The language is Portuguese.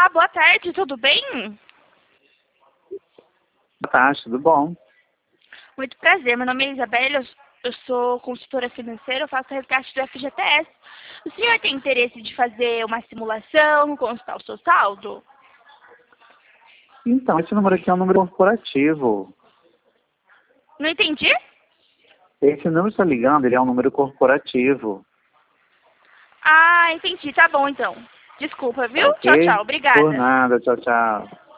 boa tarde, tudo bem? Boa tarde, tudo bom? Muito prazer, meu nome é Isabelle, eu sou consultora financeira, eu faço resgate do FGTS. O senhor tem interesse de fazer uma simulação, consultar o seu saldo? Então, esse número aqui é um número corporativo. Não entendi? Esse número que está ligando, ele é um número corporativo. Ah, entendi, tá bom então. Desculpa, Tá viu? Tchau, ok? tchau, Por obrigada. nada, tchau, tchau.